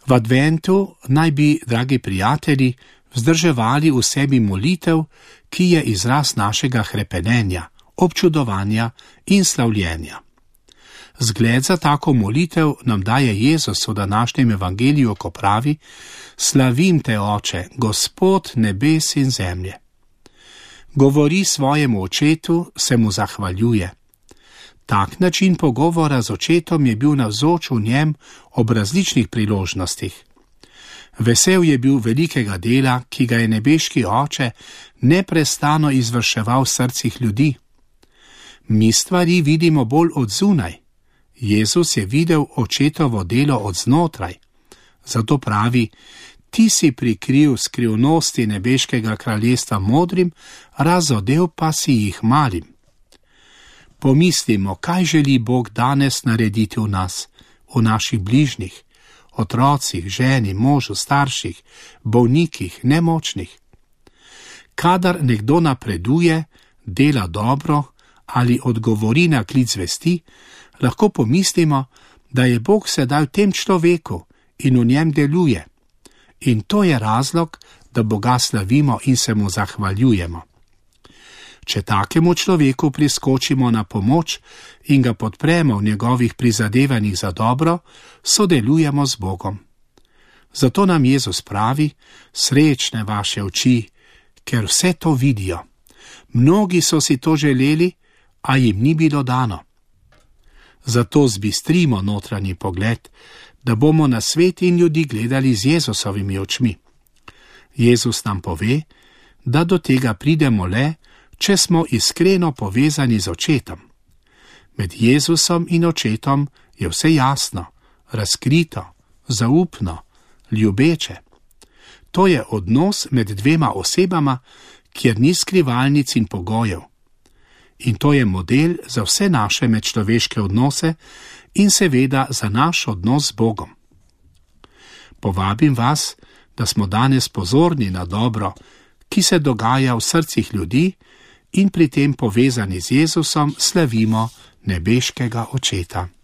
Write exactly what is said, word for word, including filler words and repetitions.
V adventu naj bi, dragi prijatelji, vzdrževali v sebi molitev, ki je izraz našega hrepenenja, občudovanja in slavljenja. Zgled za tako molitev nam daje Jezus v današnjem evangeliju, ko pravi: Slavim te, Oče, Gospod nebes in zemlje. Govori svojemu očetu, se mu zahvaljuje. Tak način pogovora z očetom je bil navzoč v njem ob različnih priložnostih. Vesel je bil velikega dela, ki ga je nebeški Oče neprestano izvrševal v srcih ljudi. Mi stvari vidimo bolj od zunaj. Jezus je videl očetovo delo od znotraj. Zato pravi: Ti si prikril skrivnosti nebeškega kraljestva modrim, razodel pa si jih malim. Pomislimo, kaj želi Bog danes narediti v nas, v naših bližnjih, otrocih, ženi, možu, starših, bolnikih, nemočnih. Kadar nekdo napreduje, dela dobro ali odgovori na klic vesti, lahko pomislimo, da je Bog sedaj v tem človeku in v njem deluje. In to je razlog, da Boga slavimo in se mu zahvaljujemo. Če takemu človeku priskočimo na pomoč in ga podpremo v njegovih prizadevanjih za dobro, sodelujemo z Bogom. Zato nam Jezus pravi: Srečne vaše oči, ker vse to vidijo. Mnogi so si to želeli, a jim ni bilo dano. Zato zbistrimo notranji pogled, da bomo na svet in ljudi gledali z Jezusovimi očmi. Jezus nam pove, da do tega pridemo le, če smo iskreno povezani z očetom. Med Jezusom in očetom je vse jasno, razkrito, zaupno, ljubeče. To je odnos med dvema osebama, kjer ni skrivalnic in pogojev. In to je model za vse naše medčloveške odnose in seveda za naš odnos z Bogom. Povabim vas, da smo danes pozorni na dobro, ki se dogaja v srcih ljudi, in pri tem povezani z Jezusom slavimo nebeškega Očeta.